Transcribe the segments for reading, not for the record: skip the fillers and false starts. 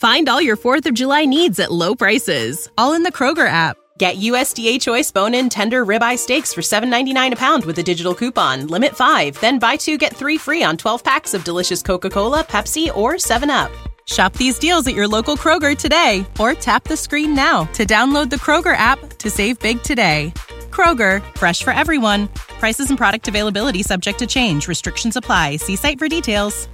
Find all your 4th of July needs at low prices, all in the Kroger app. Get USDA Choice bone-in tender ribeye steaks for $7.99 a pound with a digital coupon. Limit 5. Then buy 2, get 3 free on 12 packs of delicious Coca-Cola, Pepsi, or 7-Up. Shop these deals at your local Kroger today, or tap the screen now to download the Kroger app to save big today. Kroger, fresh for everyone. Prices and product availability subject to change. Restrictions apply. See site for details.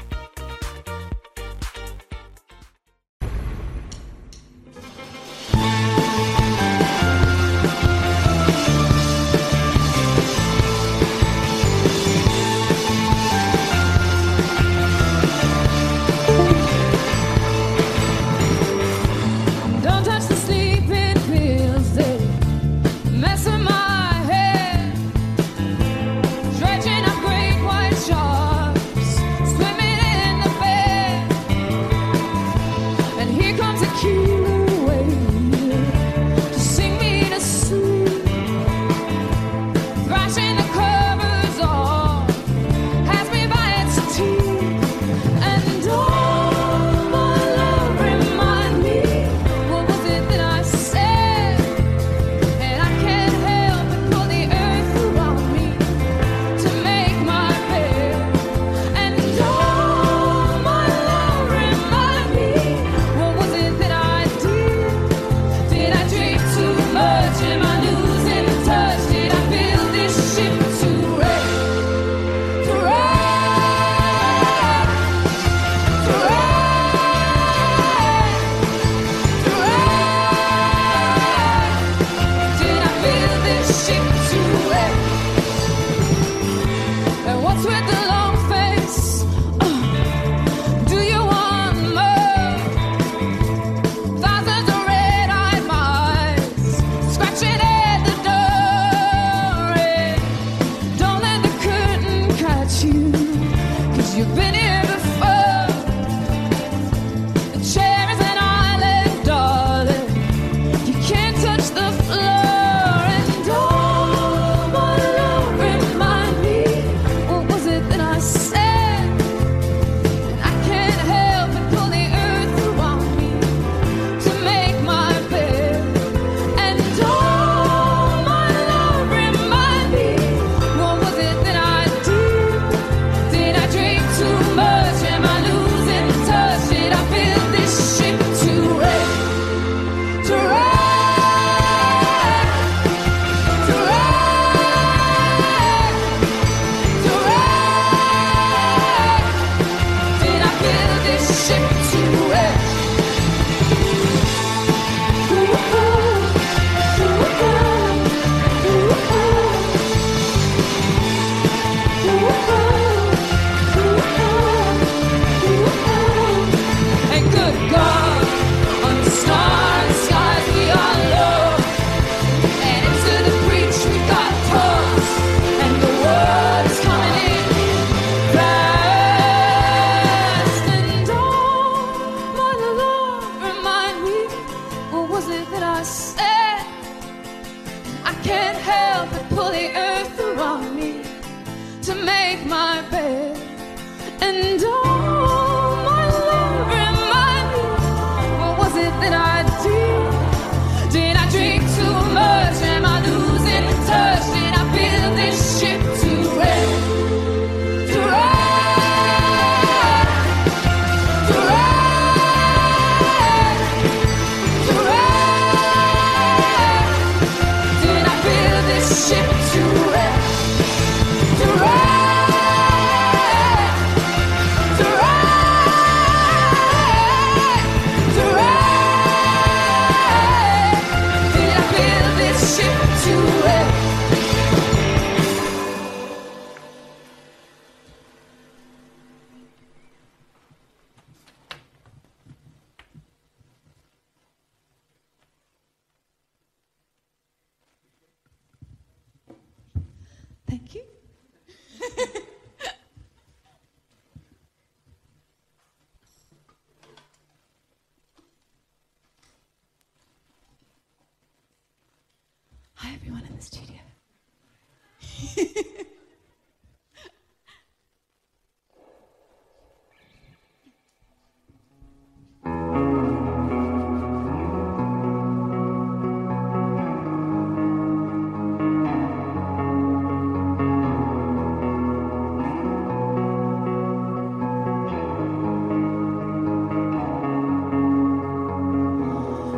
Thank you. Hi, everyone in the studio.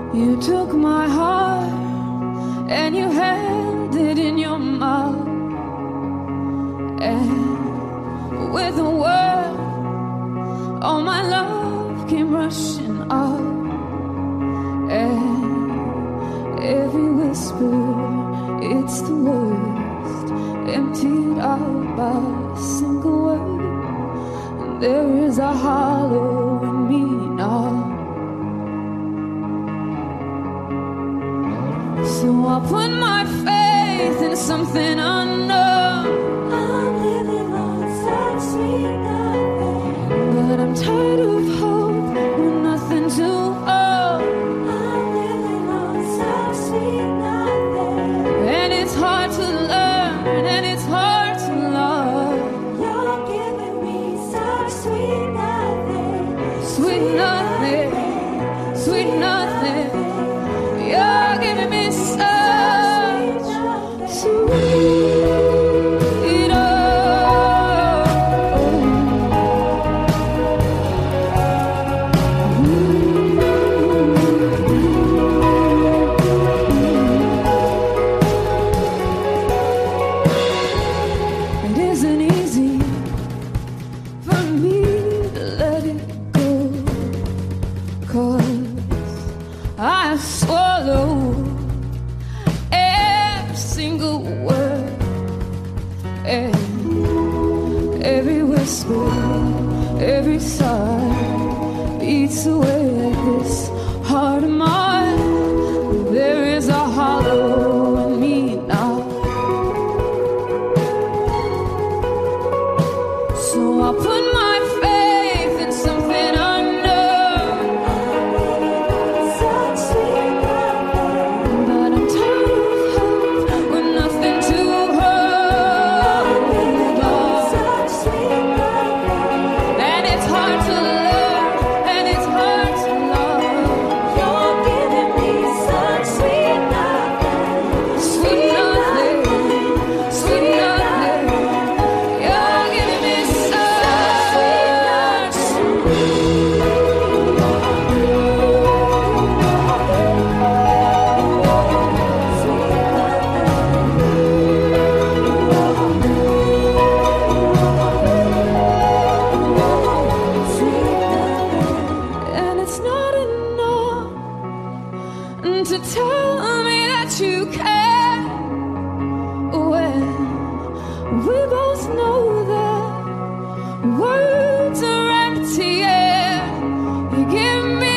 You took my heart and you held it in your mouth, and with a word, all my love came rushing out, and every whisper, it's the worst, emptied out by a single word. And there is a hollow in me now. So I put my faith in something unknown. I'm living on such sweet nothing, but I'm tired of hope with nothing to hold. I'm living on such sweet nothing, and it's hard to learn, and it's hard to love. You're giving me such sweet nothing, sweet nothing, sweet nothing. You're giving me such sweet It isn't easy for me to let it go, 'cause I swallow every single word, and every whisper, every sigh eats away at this heart of mine. There is a hollow in me now. So I put my faith in something unknown. Such sweet nothing, but I'm tired of hope with nothing to hold. Such sweet nothing, and it's hard to learn, and it's hard to love. You're giving me such sweet nothing, sweet nothing, sweet nothing. You're giving me such and it's not enough to tell me that you care, when we both know that words are empty air. You give me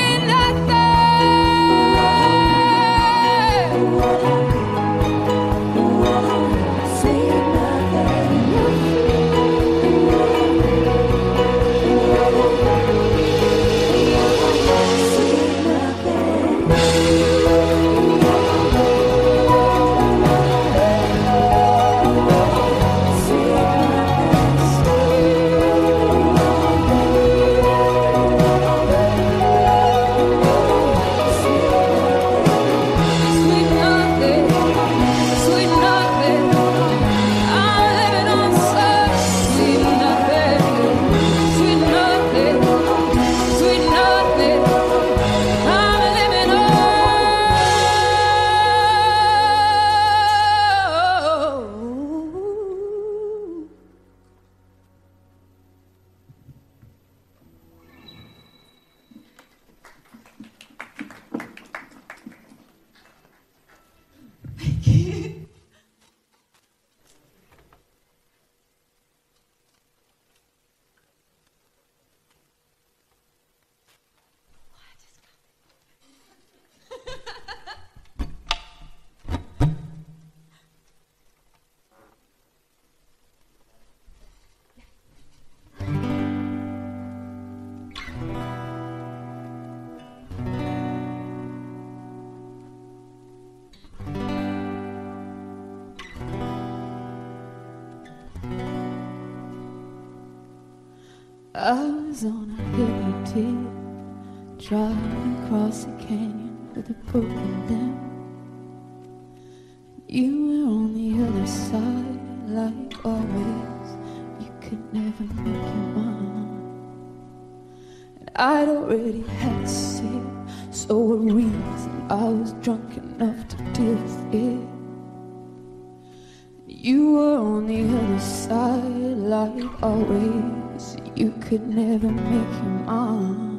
sweet nothing, sweet nothing. I'm living on such sweet nothing, sweet nothing, sweet nothing. I'm living on. I was on a hilly tip, driving across a canyon with a broken limb. You were on the other side, like always. You could never make your mind. And I'd already had to sit So a reason I was drunk enough to deal with it. You were on the other side like always. You could never make him mine.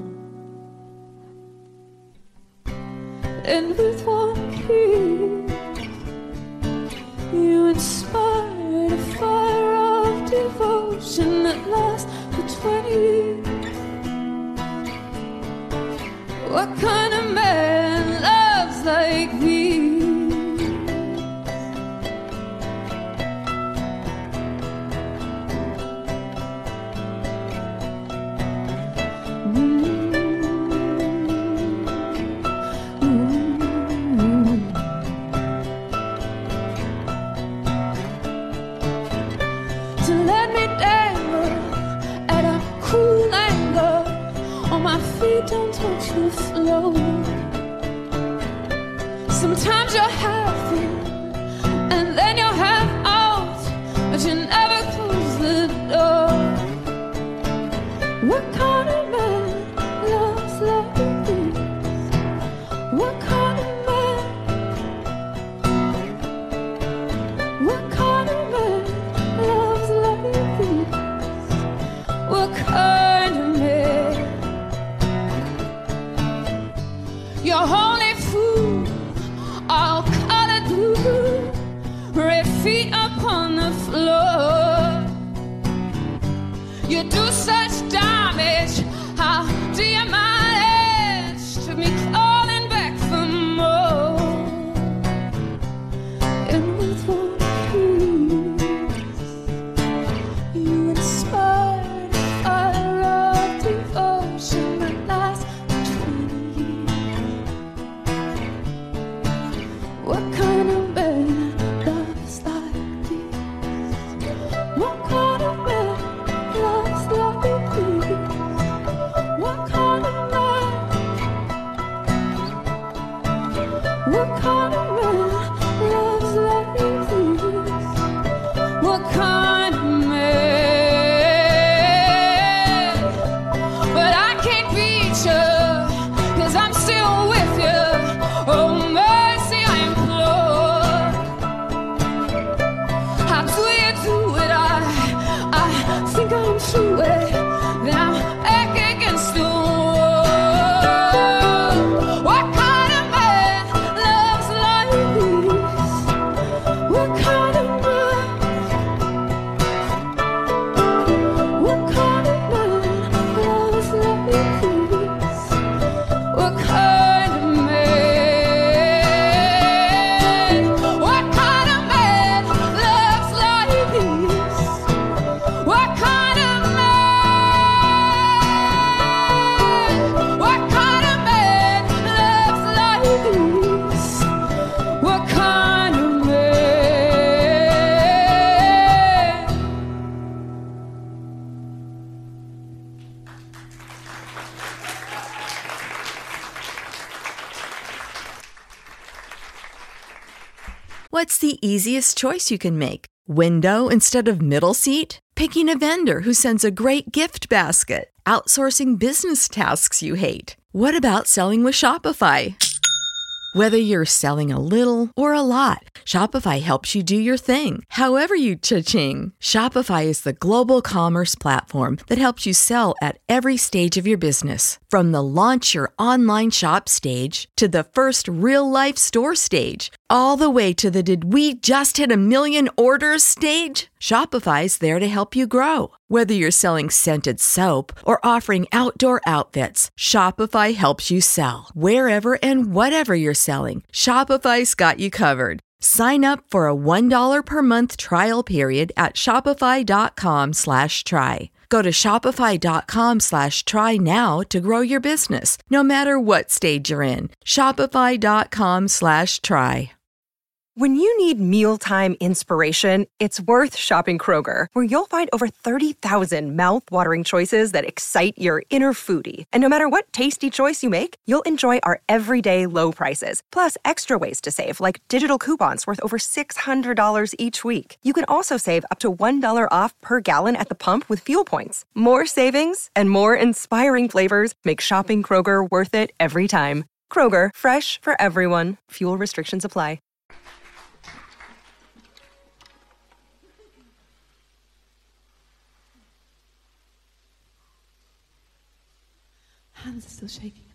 And with one kiss, you inspired a fire of devotion that lasts for 20 years. What kind of man loves like these? Don't touch the floor. Sometimes you're half in, and then you're half out, but you never close the door. What kind of man loves like this? What kind of man? What kind of man loves like this? What kind of man? You're only fool, all colored blue, red feet upon the floor. You do such damage, how do you manage to be calling back for more? And with one kiss, you inspired a fire of devotion that lasts. What kind of man loves like this? What kind of man loves like this? What kind of man? What kind of man loves like this? What kind of man? But I can't beat you, 'cause I'm still with you. Oh man. I'm true, then I'm back against the wall. What kind of man loves like this? What kind of man? What kind of man loves like this? What kind of man? What kind of man loves like this? What kind of What's the easiest choice you can make? Window instead of middle seat? Picking a vendor who sends a great gift basket? Outsourcing business tasks you hate? What about selling with Shopify? Whether you're selling a little or a lot, Shopify helps you do your thing, however you cha-ching. Shopify is the global commerce platform that helps you sell at every stage of your business. From the launch your online shop stage to the first real-life store stage, all the way to the did we just hit 1 million orders stage. Shopify's there to help you grow. Whether you're selling scented soap or offering outdoor outfits, Shopify helps you sell. Wherever and whatever you're selling, Shopify's got you covered. Sign up for a $1 per month trial period at shopify.com/try. Go to shopify.com/try now to grow your business, no matter what stage you're in. Shopify.com/try. When you need mealtime inspiration, it's worth shopping Kroger, where you'll find over 30,000 mouth-watering choices that excite your inner foodie. And no matter what tasty choice you make, you'll enjoy our everyday low prices, plus extra ways to save, like digital coupons worth over $600 each week. You can also save up to $1 off per gallon at the pump with fuel points. More savings and more inspiring flavors make shopping Kroger worth it every time. Kroger, fresh for everyone. Fuel restrictions apply. Hands are still shaking.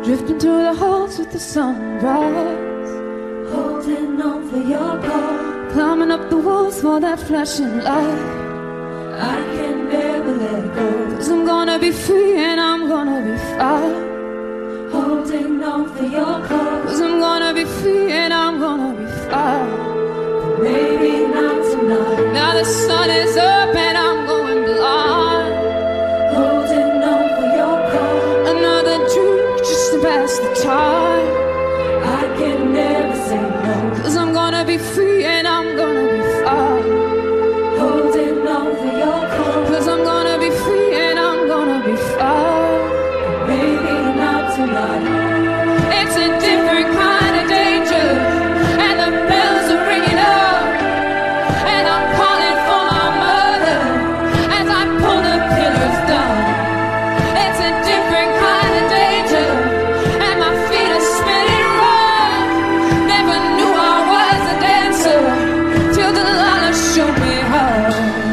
drifting through the halls with the sunrise, holding on for your call, climbing up the walls for that flashing light. I can never let it go, 'cause I'm gonna be free and I'm gonna be fine, holding on for your call, 'cause I'm gonna be free and I'm gonna be fine. Maybe not tonight. Now the sun is up and I'm going blind, holding on for your call. Another drink just to pass the time. I can never say no, 'cause I'm gonna be free and I'm gonna be fine, holding on for your call, 'cause I'm gonna be free and I'm gonna be fine. Maybe not tonight. It's a different kind of danger, and the bells are ringing up, and I'm calling for my mother as I pull the pillars down. It's a different kind of danger, and my feet are spinning round. Never knew I was a dancer till the Lala showed me how.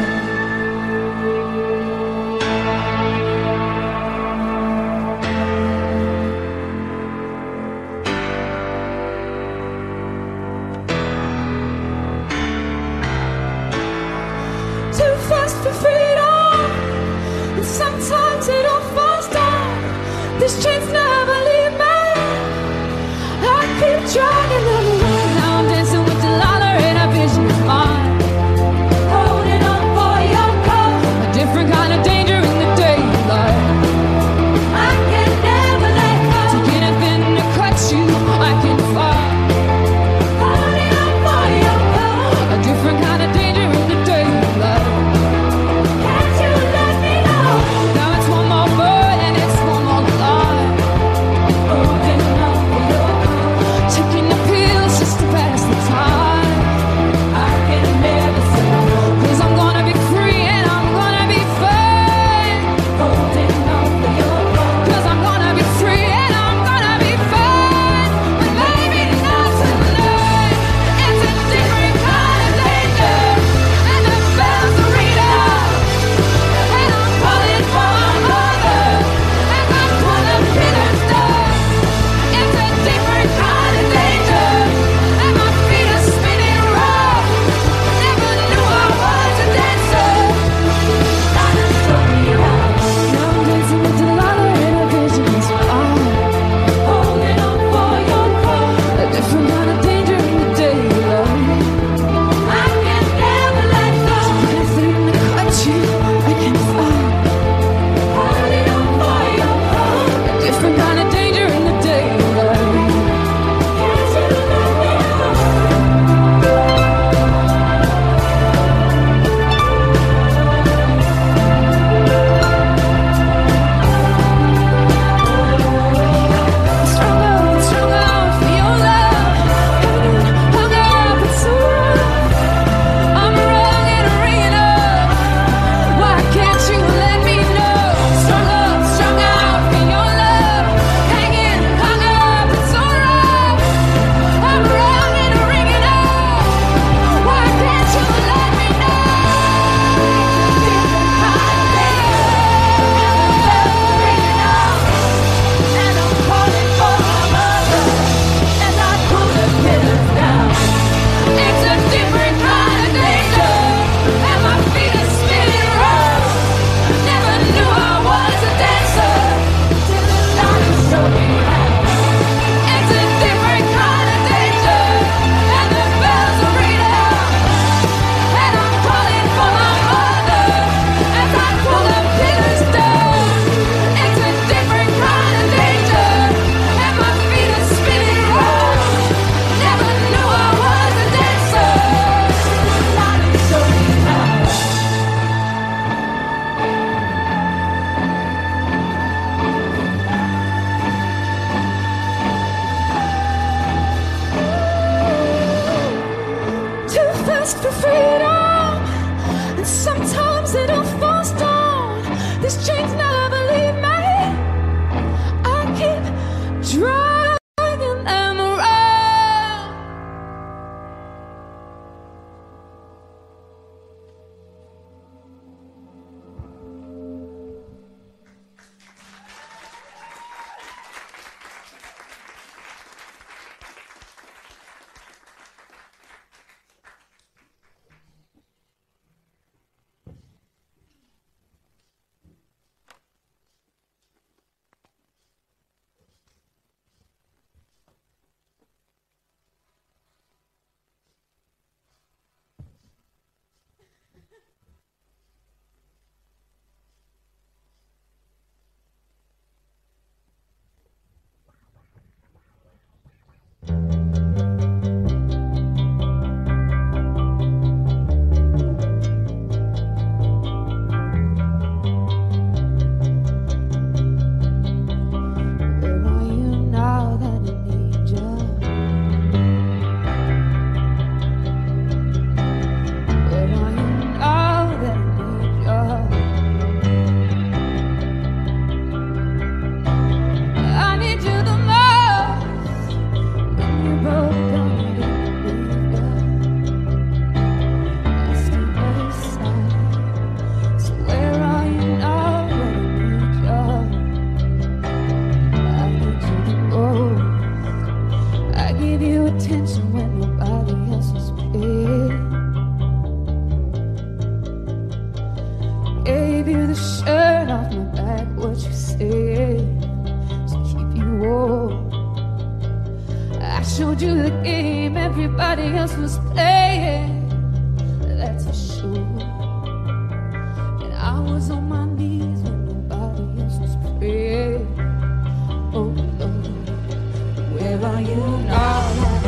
Too fast for freedom, and sometimes it all falls down. These chains never leave me. I keep dragging them away. Now I'm dancing with Delilah in a vision of mine, holding on for your call. A different kind of danger in the daylight. I can never let go. Take anything to cut you, I can fight, holding on for your call. A different kind of danger in the daylight. Can't you let me know? Now it's one more bird and it's one more lie, gave you the shirt off my back, what you say to keep you warm. I showed you the game everybody else was playing, that's for sure. And I was on my knees when nobody else was praying. Oh Lord, where are you now?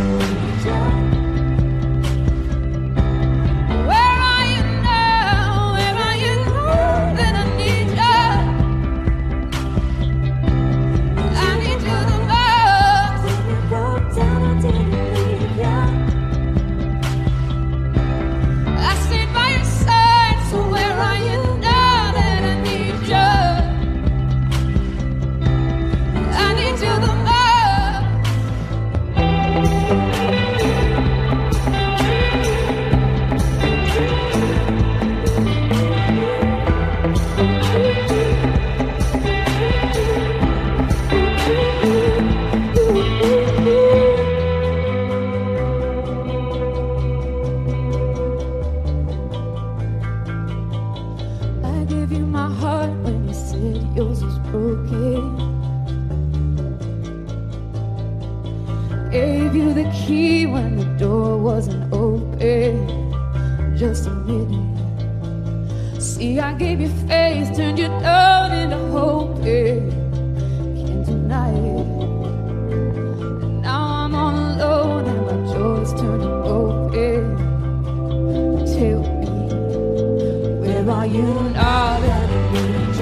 Gave you the key when the door wasn't open. Just a minute. See, I gave you faith, turned you down into hope. Can't deny it. And now I'm all alone and my joy's turning open. Tell me, where are you now that I need you?